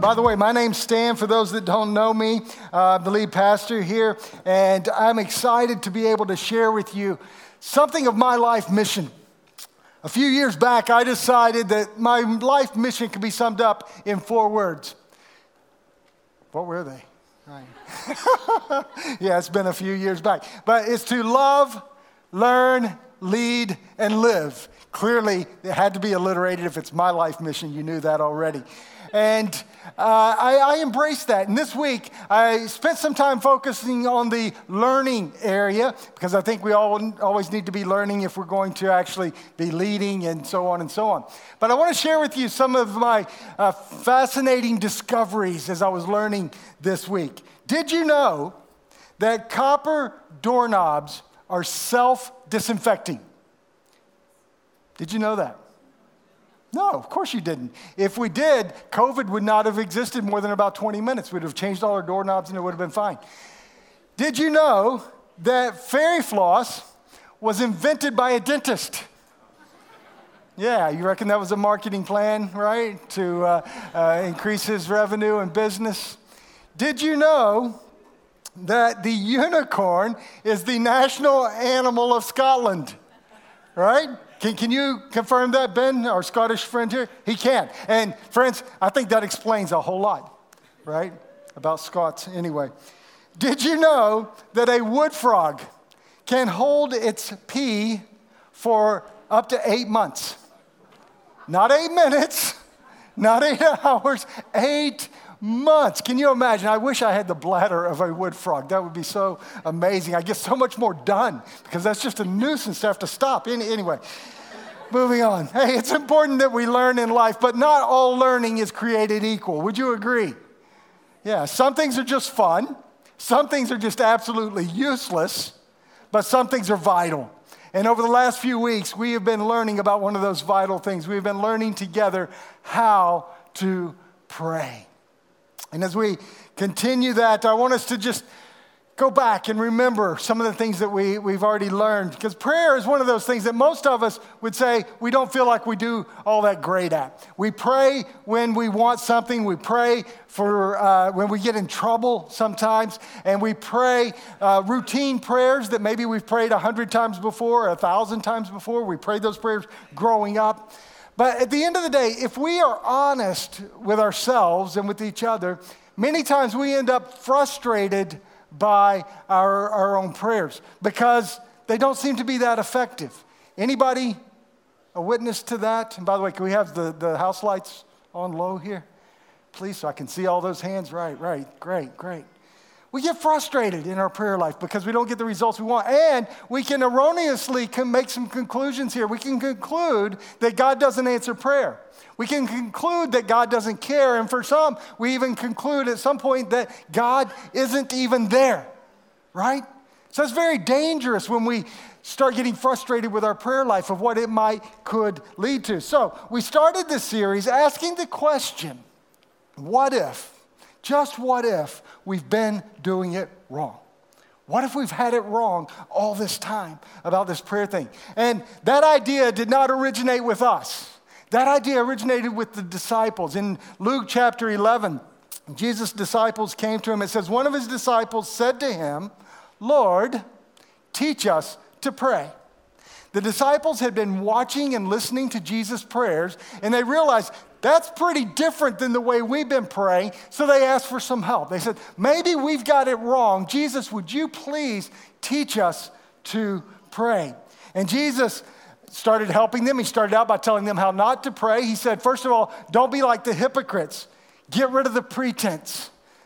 By the way, my name's Stan, for those that don't know me. I'm the lead pastor here, and I'm excited to be able to share with you something of my life mission. A few years back, I decided that my life mission could be summed up in 4 words. What were they? Right. Yeah, it's been a few years back. But it's to love, learn, lead, and live. Clearly, it had to be alliterated. If it's my life mission, you knew that already. And I embraced that. And this week, I spent some time focusing on the learning area, because I think we all always need to be learning if we're going to actually be leading and so on and so on. But I want to share with you some of my fascinating discoveries as I was learning this week. Did you know that copper doorknobs are self-disinfecting? Did you know that? No, of course you didn't. If we did, COVID would not have existed more than about 20 minutes. We'd have changed all our doorknobs and it would have been fine. Did you know that fairy floss was invented by a dentist? Yeah, you reckon that was a marketing plan, right? To increase his revenue and business. Did you know that the unicorn is the national animal of Scotland? Right? Can you confirm that, Ben, our Scottish friend here? He can. And friends, I think that explains a whole lot, right? About Scots anyway. Did you know that a wood frog can hold its pee for up to 8 months? Not 8 minutes, not 8 hours, 8 months. Can you imagine? I wish I had the bladder of a wood frog. That would be so amazing. I get so much more done because that's just a nuisance to have to stop. Anyway, moving on. Hey, it's important that we learn in life, but not all learning is created equal. Would you agree? Yeah, some things are just fun. Some things are just absolutely useless, but some things are vital. And over the last few weeks, we have been learning about one of those vital things. We've been learning together how to pray. And as we continue that, I want us to just go back and remember some of the things that we've already learned. Because prayer is one of those things that most of us would say we don't feel like we do all that great at. We pray when we want something. We pray for when we get in trouble sometimes. And we pray routine prayers that maybe we've prayed 100 times before or 1,000 times before. We prayed those prayers growing up. But at the end of the day, if we are honest with ourselves and with each other, many times we end up frustrated by our own prayers because they don't seem to be that effective. Anybody a witness to that? And by the way, can we have the house lights on low here, please, so I can see all those hands? Right, great. We get frustrated in our prayer life because we don't get the results we want. And we can erroneously make some conclusions here. We can conclude that God doesn't answer prayer. We can conclude that God doesn't care. And for some, we even conclude at some point that God isn't even there, right? So it's very dangerous when we start getting frustrated with our prayer life of what it could lead to. So we started this series asking the question, what if? Just what if we've been doing it wrong? What if we've had it wrong all this time about this prayer thing? And that idea did not originate with us. That idea originated with the disciples. In Luke chapter 11, Jesus' disciples came to him. It says, one of his disciples said to him, Lord, teach us to pray. The disciples had been watching and listening to Jesus' prayers, and they realized that's pretty different than the way we've been praying, so they asked for some help. They said, maybe we've got it wrong. Jesus, would you please teach us to pray? And Jesus started helping them. He started out by telling them how not to pray. He said, first of all, don't be like the hypocrites. Get rid of the pretense.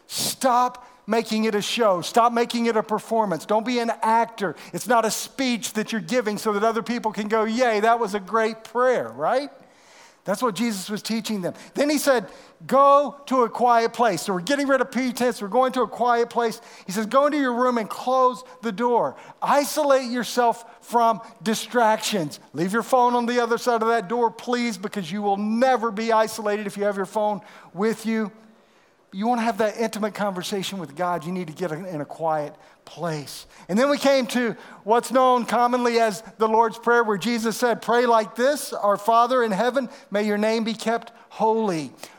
Stop making it a show. Stop making it a performance. Don't be an actor. It's not a speech that you're giving so that other people can go, yay, that was a great prayer, right? That's what Jesus was teaching them. Then he said, go to a quiet place. So we're getting rid of pretense. We're going to a quiet place. He says, go into your room and close the door. Isolate yourself from distractions. Leave your phone on the other side of that door, please, because you will never be isolated if you have your phone with you. You want to have that intimate conversation with God, you need to get in a quiet place. And then we came to what's known commonly as the Lord's Prayer, where Jesus said, pray like this, our Father in heaven, may your name be kept holy.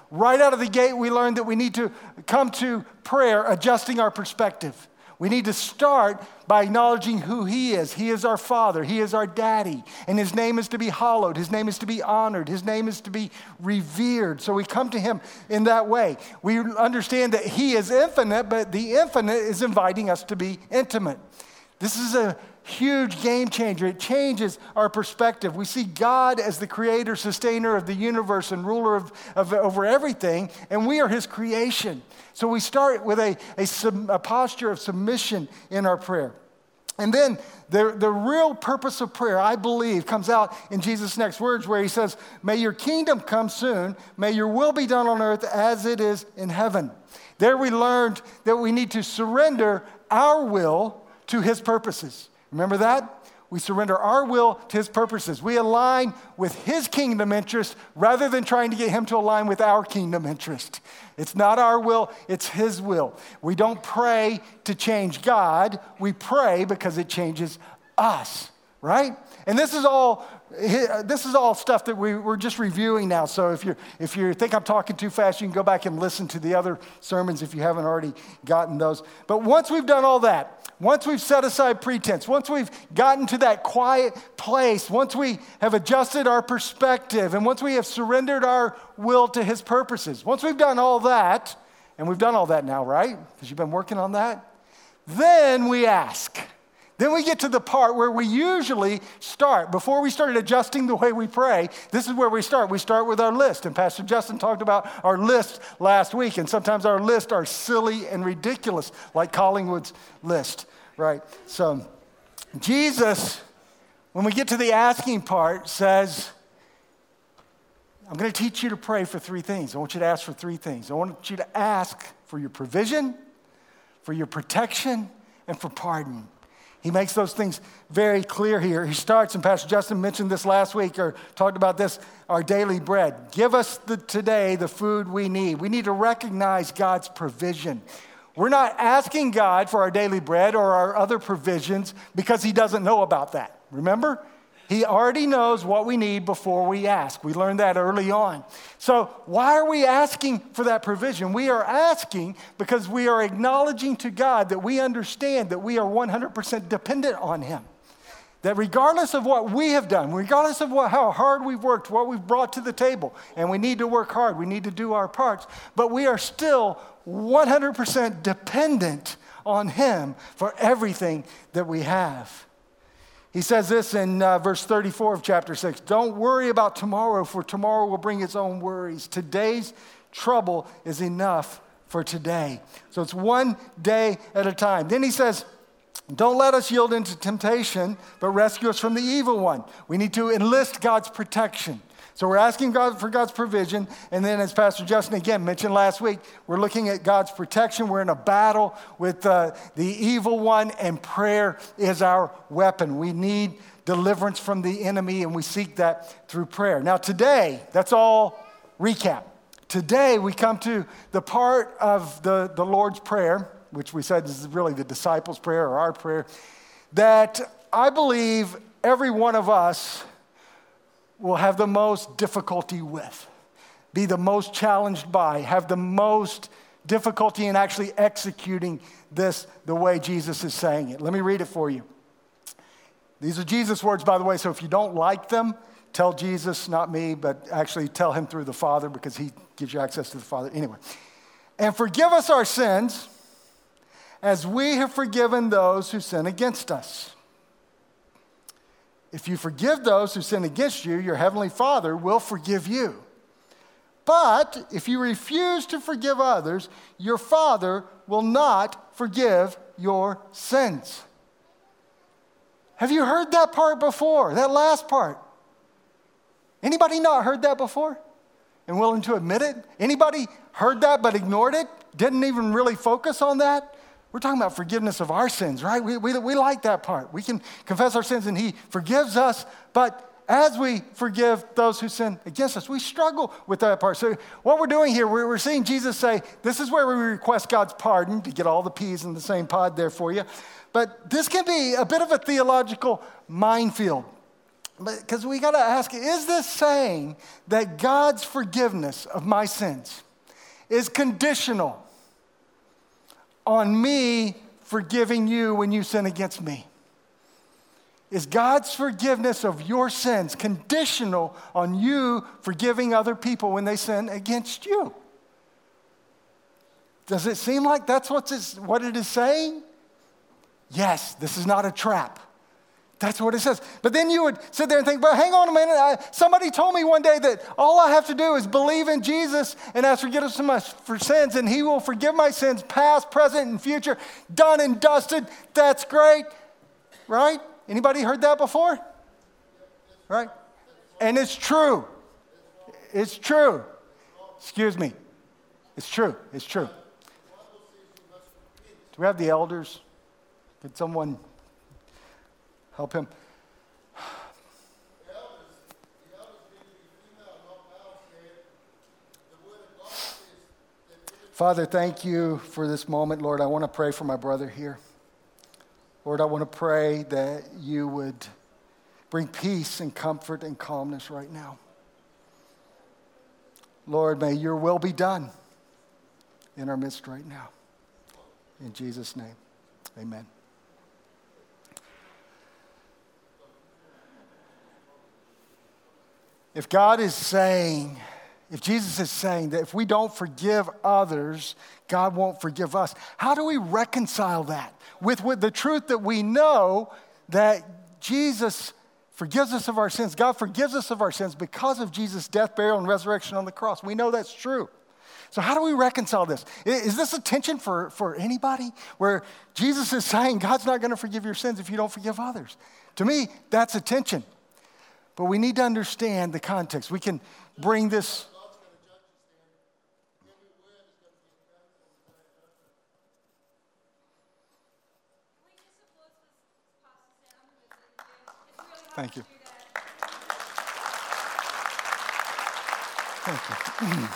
Right out of the gate, we learned that we need to come to prayer adjusting our perspective. We need to start by acknowledging who He is. He is our Father. He is our Daddy. And His name is to be hallowed. His name is to be honored. His name is to be revered. So we come to Him in that way. We understand that He is infinite, but the infinite is inviting us to be intimate. This is a huge game changer. It changes our perspective. We see God as the creator, sustainer of the universe and ruler of over everything, and we are His creation. So we start with a posture of submission in our prayer. And then the real purpose of prayer, I believe, comes out in Jesus' next words where He says, "May your kingdom come soon. May your will be done on earth as it is in heaven." There we learned that we need to surrender our will to His purposes. Remember that? We surrender our will to His purposes. We align with His kingdom interest rather than trying to get Him to align with our kingdom interest. It's not our will, it's His will. We don't pray to change God. We pray because it changes us, right? And this is all stuff that we're just reviewing now. So if you think I'm talking too fast, you can go back and listen to the other sermons if you haven't already gotten those. But once we've done all that, once we've set aside pretense, once we've gotten to that quiet place, once we have adjusted our perspective, and once we have surrendered our will to His purposes, once we've done all that, and we've done all that now, right? Because you've been working on that, then we ask. Then we get to the part where we usually start. Before we started adjusting the way we pray, this is where we start. We start with our list. And Pastor Justin talked about our list last week. And sometimes our lists are silly and ridiculous, like Collingwood's list, right? So Jesus, when we get to the asking part, says, I'm going to teach you to pray for three things. I want you to ask for three things. I want you to ask for your provision, for your protection, and for pardon. He makes those things very clear here. He starts, and Pastor Justin mentioned this last week or talked about this, our daily bread. Give us today the food we need. We need to recognize God's provision. We're not asking God for our daily bread or our other provisions because He doesn't know about that. Remember? He already knows what we need before we ask. We learned that early on. So why are we asking for that provision? We are asking because we are acknowledging to God that we understand that we are 100% dependent on Him. That regardless of what we have done, regardless of how hard we've worked, what we've brought to the table, and we need to work hard, we need to do our parts, but we are still 100% dependent on Him for everything that we have. He says this in verse 34 of chapter 6. Don't worry about tomorrow, for tomorrow will bring its own worries. Today's trouble is enough for today. So it's one day at a time. Then he says, don't let us yield into temptation, but rescue us from the evil one. We need to enlist God's protection. So we're asking God for God's provision. And then as Pastor Justin again mentioned last week, we're looking at God's protection. We're in a battle with the evil one, and prayer is our weapon. We need deliverance from the enemy, and we seek that through prayer. Now today, that's all recap. Today we come to the part of the Lord's Prayer, which we said is really the disciples' prayer or our prayer, that I believe every one of us will have the most difficulty with, be the most challenged by, have the most difficulty in actually executing this the way Jesus is saying it. Let me read it for you. These are Jesus' words, by the way, so if you don't like them, tell Jesus, not me, but actually tell Him through the Father because He gives you access to the Father. Anyway, and forgive us our sins as we have forgiven those who sin against us. If you forgive those who sin against you, your heavenly Father will forgive you. But if you refuse to forgive others, your Father will not forgive your sins. Have you heard that part before? That last part? Anybody not heard that before and willing to admit it? Anybody heard that but ignored it? Didn't even really focus on that? We're talking about forgiveness of our sins, right? We like that part. We can confess our sins and He forgives us, but as we forgive those who sin against us, we struggle with that part. So what we're doing here, we're seeing Jesus say, this is where we request God's pardon, to get all the peas in the same pod there for you. But this can be a bit of a theological minefield. Because we got to ask, is this saying that God's forgiveness of my sins is conditional on me forgiving you when you sin against me? Is God's forgiveness of your sins conditional on you forgiving other people when they sin against you? Does it seem like that's what it is saying? Yes, this is not a trap. That's what it says. But then you would sit there and think, but hang on a minute. Somebody told me one day that all I have to do is believe in Jesus and ask forgiveness for sins, and he will forgive my sins, past, present, and future. Done and dusted. That's great. Right? Anybody heard that before? Right? And it's true. It's true. Excuse me. It's true. It's true. Do we have the elders? Could someone help him? Father, thank you for this moment, Lord. I want to pray for my brother here. Lord, I want to pray that you would bring peace and comfort and calmness right now. Lord, may your will be done in our midst right now. In Jesus' name, amen. If God is saying, if Jesus is saying that if we don't forgive others, God won't forgive us, how do we reconcile that with the truth that we know that Jesus forgives us of our sins? God forgives us of our sins because of Jesus' death, burial, and resurrection on the cross. We know that's true. So how do we reconcile this? Is this a tension for anybody where Jesus is saying God's not going to forgive your sins if you don't forgive others? To me, that's a tension. But we need to understand the context. We can bring this. Thank you. Thank you.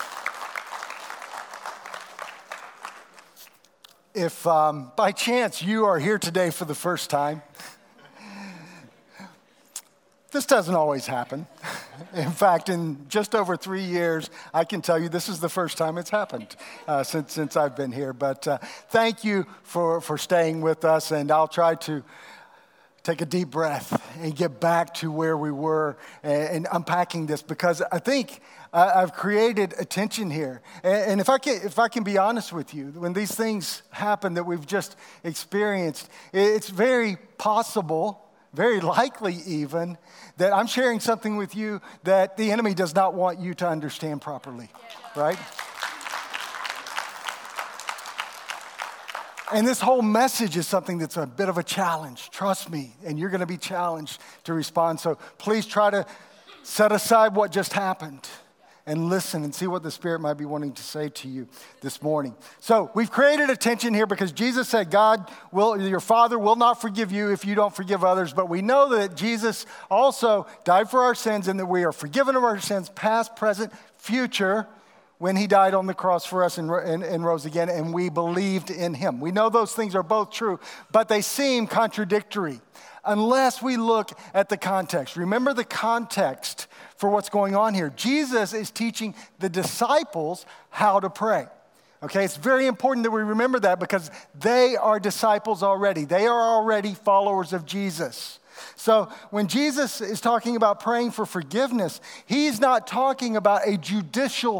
If by chance you are here today for the first time, this doesn't always happen. In fact, in just over 3 years, I can tell you this is the first time it's happened since I've been here. But thank you for staying with us, and I'll try to take a deep breath and get back to where we were and unpacking this, because I think I've created a tension here. And if I can be honest with you, when these things happen that we've just experienced, it's very possible, very likely even, that I'm sharing something with you that the enemy does not want you to understand properly, right? And this whole message is something that's a bit of a challenge. Trust me, and you're going to be challenged to respond. So please try to set aside what just happened and listen and see what the Spirit might be wanting to say to you this morning. So we've created a tension here because Jesus said your Father will not forgive you if you don't forgive others. But we know that Jesus also died for our sins and that we are forgiven of our sins, past, present, future, when he died on the cross for us and rose again, and we believed in him. We know those things are both true, but they seem contradictory unless we look at the context. Remember the context for what's going on here. Jesus is teaching the disciples how to pray. Okay, it's very important that we remember that because they are disciples already. They are already followers of Jesus. So when Jesus is talking about praying for forgiveness, he's not talking about a judicial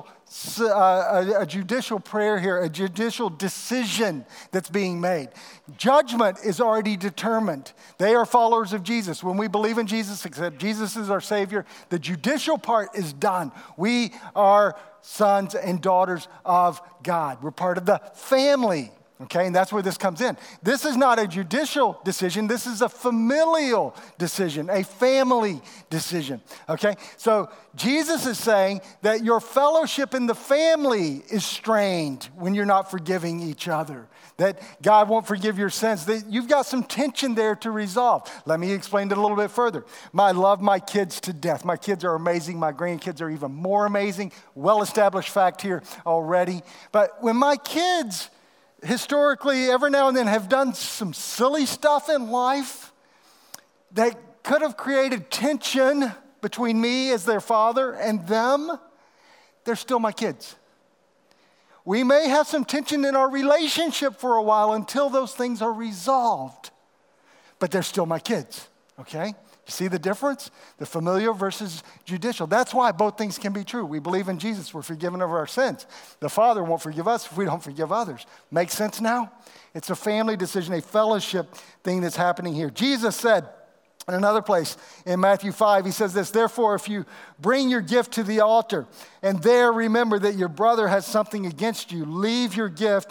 prayer here, a judicial decision that's being made. Judgment is already determined. They are followers of Jesus. When we believe in Jesus, accept Jesus is our Savior, the judicial part is done. We are sons and daughters of God. We're part of the family. Okay, and that's where this comes in. This is not a judicial decision. This is a familial decision, a family decision. Okay, so Jesus is saying that your fellowship in the family is strained when you're not forgiving each other, that God won't forgive your sins, that you've got some tension there to resolve. Let me explain it a little bit further. I love my kids to death. My kids are amazing. My grandkids are even more amazing. Well-established fact here already. But when my kids historically, every now and then have done some silly stuff in life that could have created tension between me as their father and them, they're still my kids. We may have some tension in our relationship for a while until those things are resolved, but they're still my kids, okay? You see the difference? The familial versus judicial. That's why both things can be true. We believe in Jesus. We're forgiven of our sins. The Father won't forgive us if we don't forgive others. Make sense now? It's a family decision, a fellowship thing that's happening here. Jesus said in another place in Matthew 5, he says this, therefore, if you bring your gift to the altar and there remember that your brother has something against you, leave your gift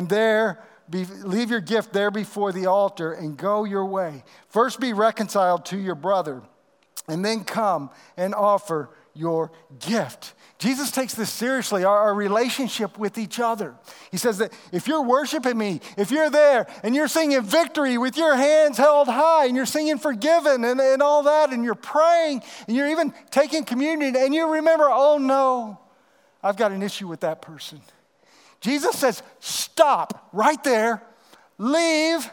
there before the altar and go your way. First be reconciled to your brother and then come and offer your gift. Jesus takes this seriously, our relationship with each other. He says that if you're worshiping me, if you're there and you're singing victory with your hands held high and you're singing forgiven and all that and you're praying and you're even taking communion and you remember, oh no, I've got an issue with that person. Jesus says, stop right there, leave,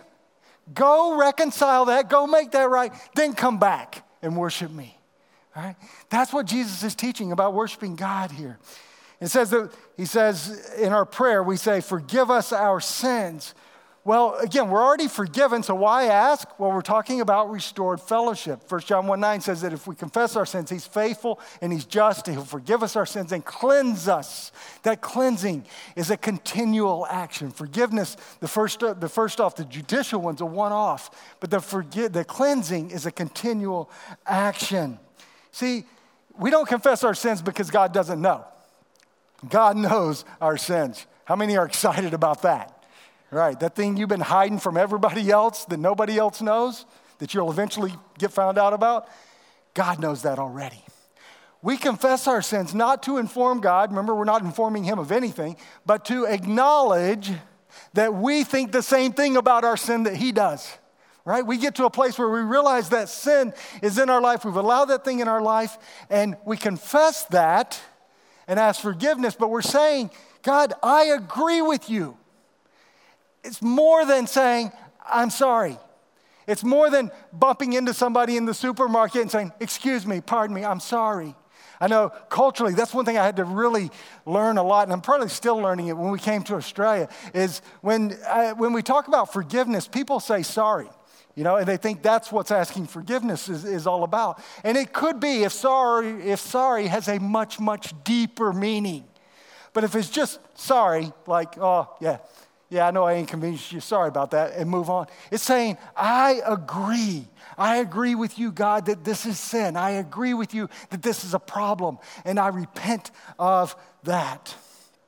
go reconcile that, go make that right, then come back and worship me. All right? That's what Jesus is teaching about worshiping God here. It says that he says in our prayer, we say, forgive us our sins. Well, again, we're already forgiven, so why ask? Well, we're talking about restored fellowship. 1 John 1:9 says that if we confess our sins, he's faithful and he's just, and he'll forgive us our sins and cleanse us. That cleansing is a continual action. Forgiveness, the first off, the judicial one's a one-off, but the cleansing is a continual action. See, we don't confess our sins because God doesn't know. God knows our sins. How many are excited about that? Right, that thing you've been hiding from everybody else that nobody else knows, that you'll eventually get found out about, God knows that already. We confess our sins not to inform God, remember we're not informing him of anything, but to acknowledge that we think the same thing about our sin that he does. Right? We get to a place where we realize that sin is in our life. We've allowed that thing in our life, and we confess that and ask forgiveness, but we're saying, God, I agree with you. It's more than saying, I'm sorry. It's more than bumping into somebody in the supermarket and saying, excuse me, pardon me, I'm sorry. I know culturally, that's one thing I had to really learn a lot, and I'm probably still learning it when we came to Australia, is when we talk about forgiveness, people say sorry. You know, and they think that's what's asking forgiveness is all about. And it could be if sorry has a much, much deeper meaning. But if it's just sorry, like, oh, yeah, I know I inconvenienced you, sorry about that, and move on. It's saying, I agree. I agree with you, God, that this is sin. I agree with you that this is a problem, and I repent of that.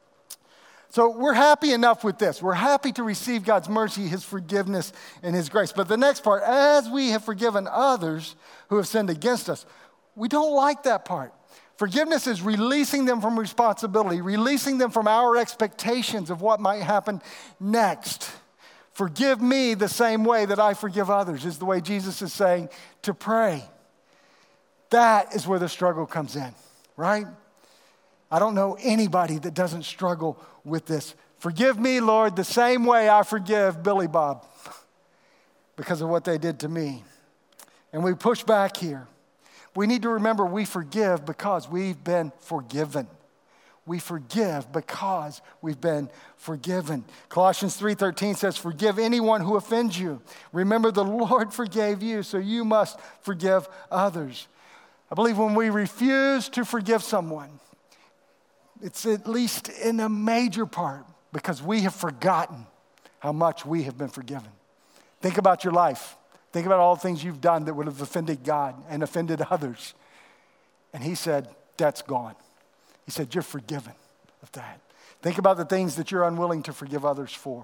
So we're happy enough with this. We're happy to receive God's mercy, his forgiveness, and his grace. But the next part, as we have forgiven others who have sinned against us, we don't like that part. Forgiveness is releasing them from responsibility, releasing them from our expectations of what might happen next. Forgive me the same way that I forgive others is the way Jesus is saying to pray. That is where the struggle comes in, right? I don't know anybody that doesn't struggle with this. Forgive me, Lord, the same way I forgive Billy Bob because of what they did to me. And we push back here. We need to remember we forgive because we've been forgiven. We forgive because we've been forgiven. Colossians 3:13 says, forgive anyone who offends you. Remember the Lord forgave you, so you must forgive others. I believe when we refuse to forgive someone, it's at least in a major part because we have forgotten how much we have been forgiven. Think about your life. Think about all the things you've done that would have offended God and offended others. And he said, that's gone. He said, you're forgiven of that. Think about the things that you're unwilling to forgive others for.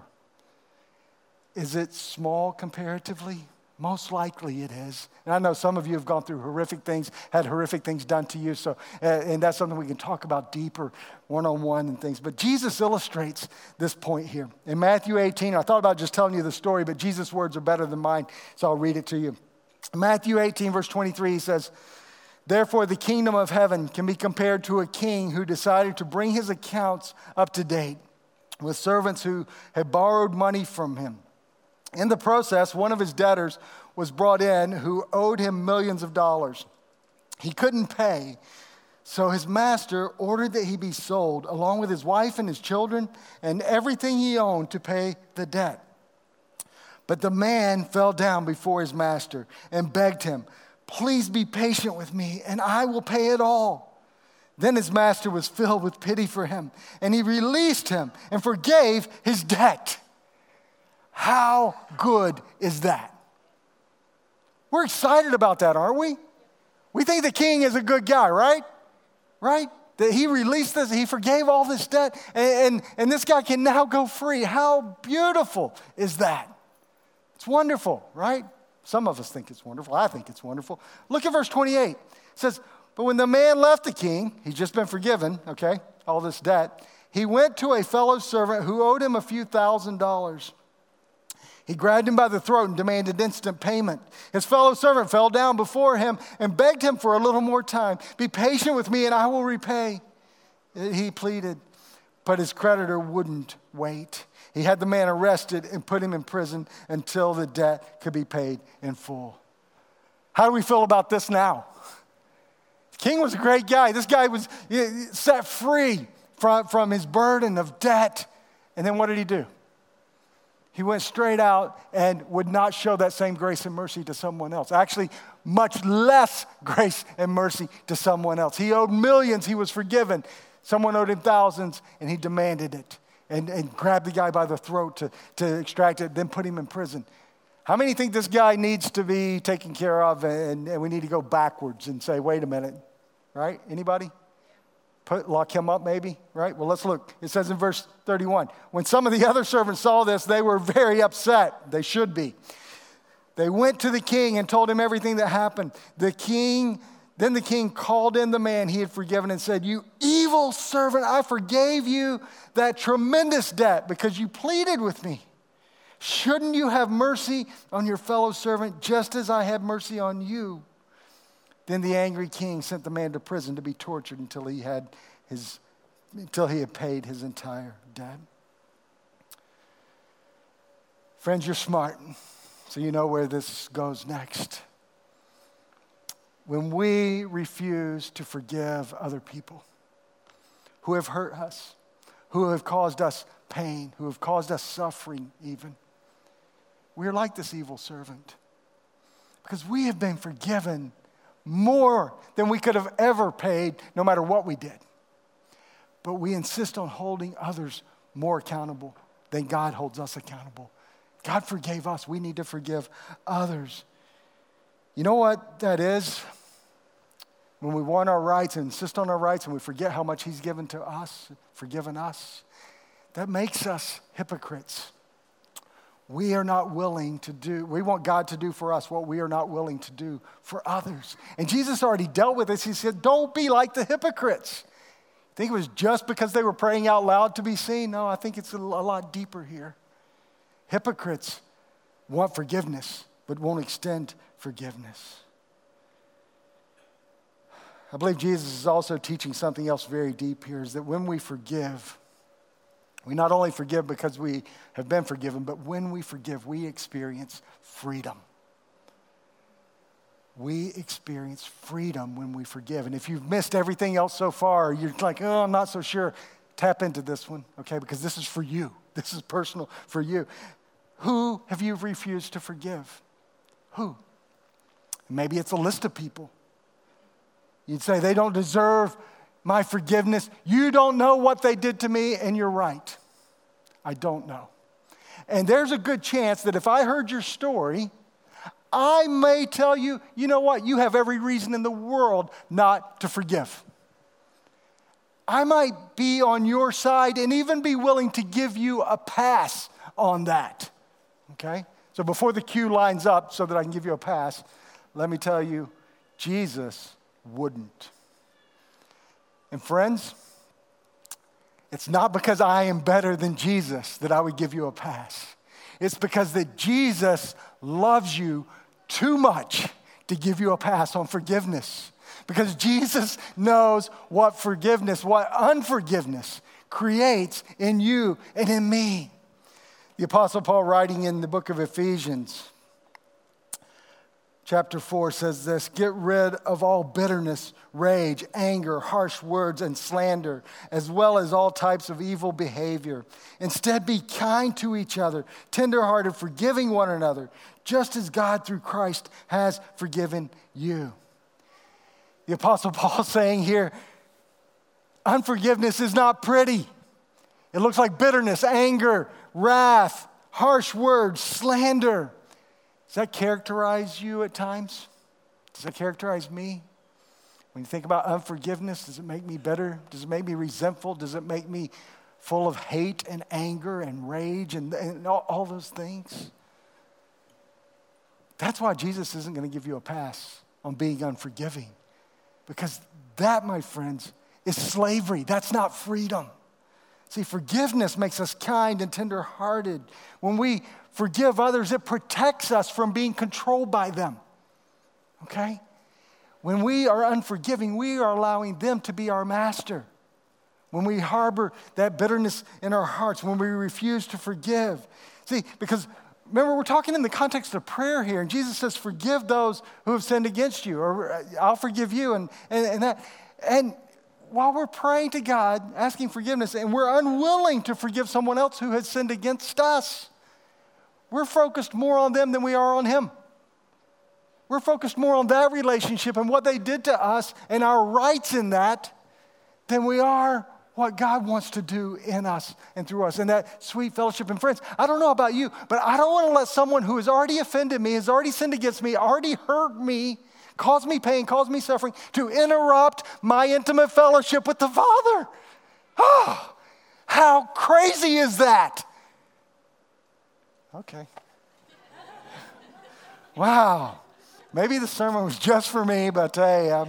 Is it small comparatively? Most likely it is. And I know some of you have gone through horrific things, had horrific things done to you. So, and that's something we can talk about deeper one-on-one and things. But Jesus illustrates this point here. In Matthew 18, I thought about just telling you the story, but Jesus' words are better than mine, so I'll read it to you. Matthew 18, verse 23, he says, therefore the kingdom of heaven can be compared to a king who decided to bring his accounts up to date with servants who had borrowed money from him. In the process, one of his debtors was brought in who owed him millions of dollars. He couldn't pay, so his master ordered that he be sold along with his wife and his children and everything he owned to pay the debt. But the man fell down before his master and begged him, "Please be patient with me and I will pay it all." Then his master was filled with pity for him and he released him and forgave his debt. How good is that? We're excited about that, aren't we? We think the king is a good guy, right? Right? That he released this, he forgave all this debt, and this guy can now go free. How beautiful is that? It's wonderful, right? Some of us think it's wonderful. I think it's wonderful. Look at verse 28. It says, "But when the man left the king," he's just been forgiven, okay, all this debt, "he went to a fellow servant who owed him a few $1,000s. He grabbed him by the throat and demanded instant payment. His fellow servant fell down before him and begged him for a little more time. 'Be patient with me and I will repay,' he pleaded. But his creditor wouldn't wait. He had the man arrested and put him in prison until the debt could be paid in full." How do we feel about this now? The king was a great guy. This guy was set free from his burden of debt. And then what did he do? He went straight out and would not show that same grace and mercy to someone else. Actually, much less grace and mercy to someone else. He owed millions, he was forgiven. Someone owed him thousands, and he demanded it and grabbed the guy by the throat to extract it, then put him in prison. How many think this guy needs to be taken care of and we need to go backwards and say, wait a minute, right? Anybody? Lock him up maybe, right? Well, let's look. It says in verse 31, "When some of the other servants saw this, they were very upset." They should be. "They went to the king and told him everything that happened. Then the king called in the man he had forgiven and said, 'You evil servant, I forgave you that tremendous debt because you pleaded with me. Shouldn't you have mercy on your fellow servant just as I had mercy on you?' Then the angry king sent the man to prison to be tortured until he had paid his entire debt." Friends, you're smart, so you know where this goes next. When we refuse to forgive other people who have hurt us, who have caused us pain, who have caused us suffering even, we're like this evil servant because we have been forgiven more than we could have ever paid, no matter what we did. But we insist on holding others more accountable than God holds us accountable. God forgave us. We need to forgive others. You know what that is? When we want our rights and insist on our rights and we forget how much he's given to us, forgiven us, that makes us hypocrites. We are not willing to do, we want God to do for us what we are not willing to do for others. And Jesus already dealt with this. He said, don't be like the hypocrites. I think it was just because they were praying out loud to be seen? No, I think it's a lot deeper here. Hypocrites want forgiveness, but won't extend forgiveness. I believe Jesus is also teaching something else very deep here, is that when we forgive, we not only forgive because we have been forgiven, but when we forgive, we experience freedom. We experience freedom when we forgive. And if you've missed everything else so far, you're like, oh, I'm not so sure. Tap into this one, okay? Because this is for you. This is personal for you. Who have you refused to forgive? Who? Maybe it's a list of people. You'd say, they don't deserve my forgiveness. You don't know what they did to me, and you're right. I don't know. And there's a good chance that if I heard your story, I may tell you, you know what? You have every reason in the world not to forgive. I might be on your side and even be willing to give you a pass on that. Okay? So before the queue lines up so that I can give you a pass, let me tell you, Jesus wouldn't. And friends, it's not because I am better than Jesus that I would give you a pass. It's because that Jesus loves you too much to give you a pass on forgiveness. Because Jesus knows what forgiveness, what unforgiveness creates in you and in me. The Apostle Paul, writing in the book of Ephesians, chapter 4, says this: get rid of all bitterness, rage, anger, harsh words, and slander, as well as all types of evil behavior. Instead, be kind to each other, tenderhearted, forgiving one another, just as God through Christ has forgiven you. The Apostle Paul saying here, unforgiveness is not pretty. It looks like bitterness, anger, wrath, harsh words, slander. Does that characterize you at times? Does that characterize me? When you think about unforgiveness, does it make me bitter? Does it make me resentful? Does it make me full of hate and anger and rage and all those things? That's why Jesus isn't going to give you a pass on being unforgiving. Because that, my friends, is slavery. That's not freedom. See, forgiveness makes us kind and tender-hearted. When we forgive others, it protects us from being controlled by them. Okay? When we are unforgiving, we are allowing them to be our master. When we harbor that bitterness in our hearts, when we refuse to forgive. See, because remember, we're talking in the context of prayer here, and Jesus says, forgive those who have sinned against you, or I'll forgive you, and that. And while we're praying to God, asking forgiveness, and we're unwilling to forgive someone else who has sinned against us, we're focused more on them than we are on Him. We're focused more on that relationship and what they did to us and our rights in that than we are what God wants to do in us and through us, and that sweet fellowship. And friends, I don't know about you, but I don't want to let someone who has already offended me, has already sinned against me, already hurt me, caused me pain, caused me suffering, to interrupt my intimate fellowship with the Father. Oh, how crazy is that? Okay. Wow. Maybe the sermon was just for me, but hey.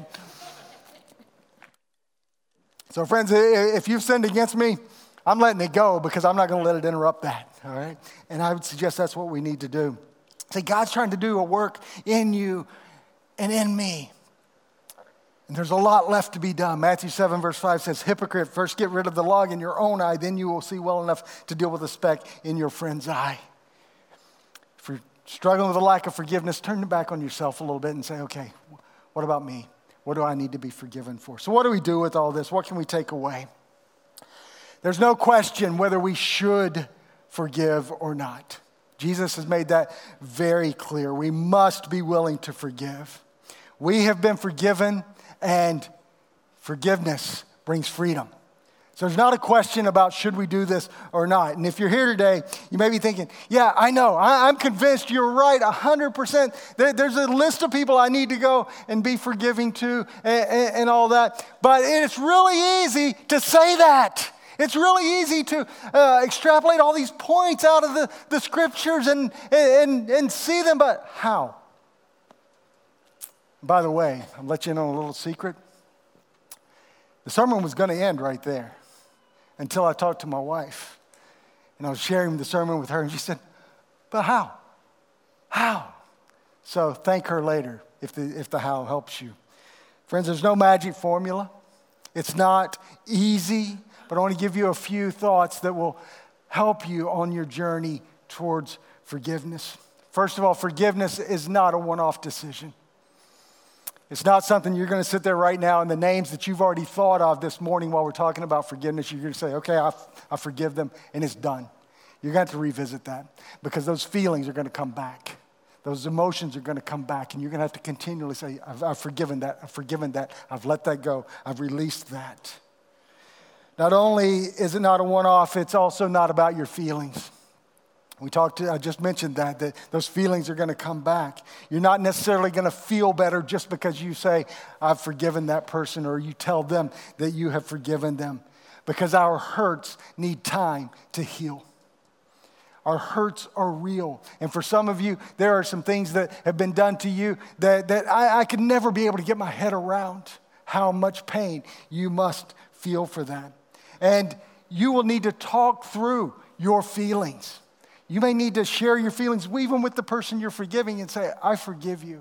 So friends, if you've sinned against me, I'm letting it go because I'm not going to let it interrupt that, all right? And I would suggest that's what we need to do. See, God's trying to do a work in you and in me. And there's a lot left to be done. Matthew 7 verse 5 says, hypocrite, first get rid of the log in your own eye, then you will see well enough to deal with the speck in your friend's eye. If you're struggling with a lack of forgiveness, turn back on yourself a little bit and say, okay, what about me? What do I need to be forgiven for? So what do we do with all this? What can we take away? There's no question whether we should forgive or not. Jesus has made that very clear. We must be willing to forgive. We have been forgiven, and forgiveness brings freedom. So there's not a question about should we do this or not. And if you're here today, you may be thinking, yeah, I know. I'm convinced you're right 100%. There's a list of people I need to go and be forgiving to and all that. But it's really easy to say that. It's really easy to extrapolate all these points out of the scriptures and see them, but how? By the way, I'll let you in on a little secret. The sermon was going to end right there until I talked to my wife. And I was sharing the sermon with her, and she said, but how? How? So thank her later if the how helps you. Friends, there's no magic formula. It's not easy, but I want to give you a few thoughts that will help you on your journey towards forgiveness. First of all, forgiveness is not a one-off decision. It's not something you're going to sit there right now and the names that you've already thought of this morning while we're talking about forgiveness, you're going to say, okay, I forgive them, and it's done. You're going to have to revisit that because those feelings are going to come back. Those emotions are going to come back, and you're going to have to continually say, I've forgiven that, I've let that go, I've released that. Not only is it not a one-off, it's also not about your feelings. I just mentioned that those feelings are going to come back. You're not necessarily going to feel better just because you say, I've forgiven that person, or you tell them that you have forgiven them, because our hurts need time to heal. Our hurts are real. And for some of you, there are some things that have been done to you that I could never be able to get my head around how much pain you must feel for that. And you will need to talk through your feelings. You may need to share your feelings even with the person you're forgiving and say, I forgive you.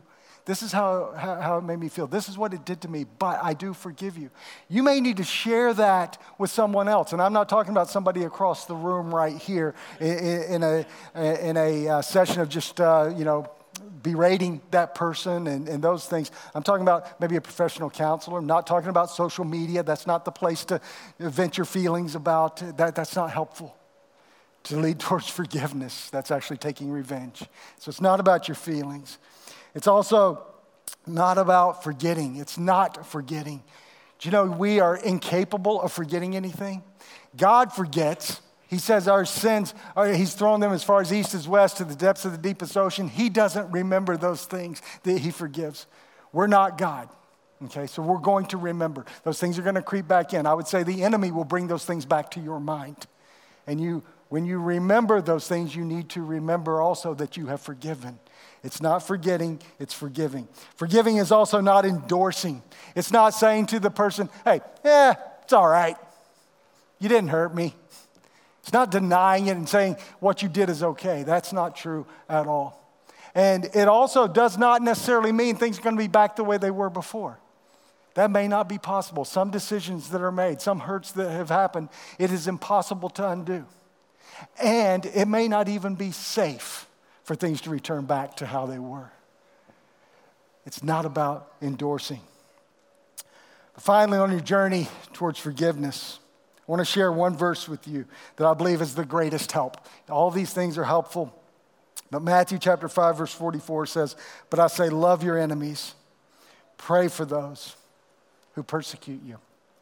This is how it made me feel. This is what it did to me, but I do forgive you. You may need to share that with someone else. And I'm not talking about somebody across the room right here in a session of just, berating that person and those things. I'm talking about maybe a professional counselor. I'm not talking about social media. That's not the place to vent your feelings about. That's not helpful to lead towards forgiveness. That's actually taking revenge. So it's not about your feelings. It's also not about forgetting. It's not forgetting. Do you know we are incapable of forgetting anything? God forgets. He says our sins, he's thrown them as far as east as west to the depths of the deepest ocean. He doesn't remember those things that he forgives. We're not God. Okay, so we're going to remember. Those things are going to creep back in. I would say the enemy will bring those things back to your mind. And when you remember those things, you need to remember also that you have forgiven. It's not forgetting, it's forgiving. Forgiving is also not endorsing. It's not saying to the person, hey, it's all right. You didn't hurt me. It's not denying it and saying what you did is okay. That's not true at all. And it also does not necessarily mean things are going to be back the way they were before. That may not be possible. Some decisions that are made, some hurts that have happened, it is impossible to undo. And it may not even be safe for things to return back to how they were. It's not about endorsing. But finally, on your journey towards forgiveness, I want to share one verse with you that I believe is the greatest help. All these things are helpful. But Matthew chapter 5, verse 44 says, "But I say, love your enemies. Pray for those who persecute you."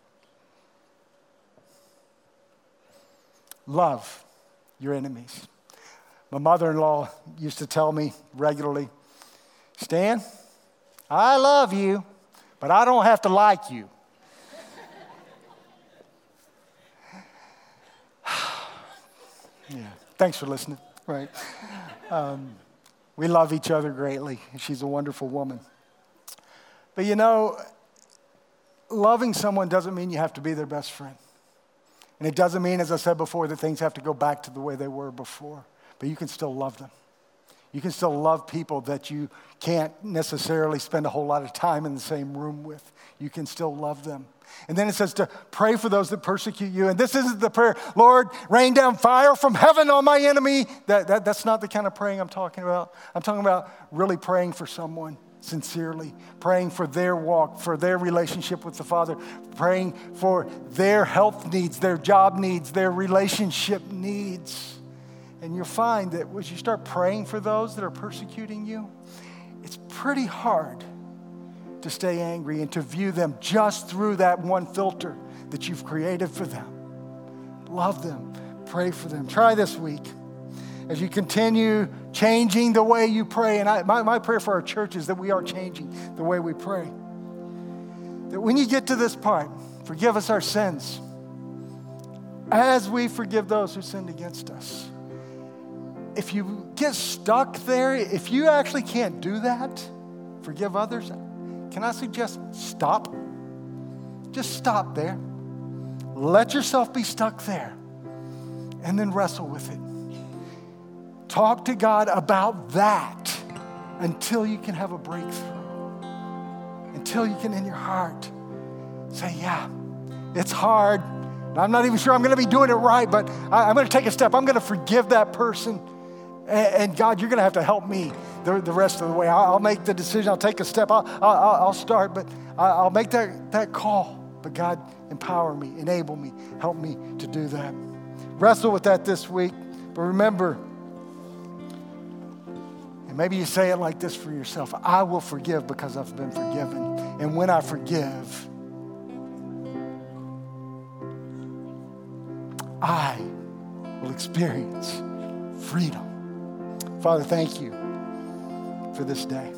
Love your enemies. My mother-in-law used to tell me regularly, "Stan, I love you, but I don't have to like you." Yeah, thanks for listening. Right. We love each other greatly. She's a wonderful woman. But loving someone doesn't mean you have to be their best friend. And it doesn't mean, as I said before, that things have to go back to the way they were before. But you can still love them. You can still love people that you can't necessarily spend a whole lot of time in the same room with. You can still love them. And then it says to pray for those that persecute you. And this isn't the prayer, Lord, rain down fire from heaven on my enemy. That's not the kind of praying I'm talking about. I'm talking about really praying for someone sincerely, praying for their walk, for their relationship with the Father, praying for their health needs, their job needs, their relationship needs. And you'll find that as you start praying for those that are persecuting you, it's pretty hard to stay angry and to view them just through that one filter that you've created for them. Love them. Pray for them. Try this week. As you continue changing the way you pray, and my prayer for our church is that we are changing the way we pray. That when you get to this part, forgive us our sins as we forgive those who sinned against us. If you get stuck there, if you actually can't do that, forgive others, can I suggest stop? Just stop there. Let yourself be stuck there and then wrestle with it. Talk to God about that until you can have a breakthrough. Until you can, in your heart, say, yeah, it's hard. I'm not even sure I'm going to be doing it right, but I'm going to take a step. I'm going to forgive that person. And God, you're going to have to help me the rest of the way. I'll make the decision. I'll take a step. I'll start, but I'll make that call. But God, empower me, enable me, help me to do that. Wrestle with that this week. But remember, and maybe you say it like this for yourself, I will forgive because I've been forgiven. And when I forgive, I will experience freedom. Father, thank you for this day.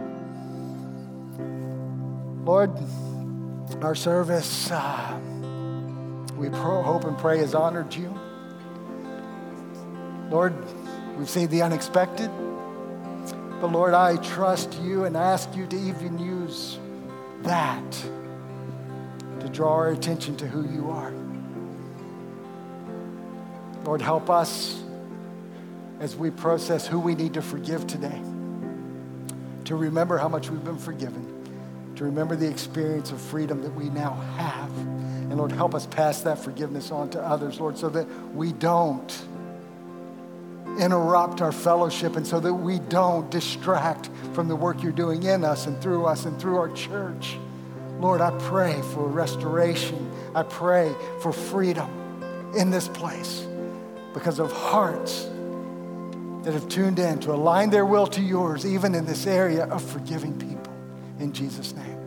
Lord, our service, we hope and pray has honored you. Lord, we've seen the unexpected. But Lord, I trust you and ask you to even use that to draw our attention to who you are. Lord, help us as we process who we need to forgive today, to remember how much we've been forgiven, to remember the experience of freedom that we now have. And Lord, help us pass that forgiveness on to others, Lord, so that we don't interrupt our fellowship and so that we don't distract from the work you're doing in us and through our church. Lord, I pray for restoration. I pray for freedom in this place because of hearts that have tuned in to align their will to yours, even in this area of forgiving people. In Jesus' name.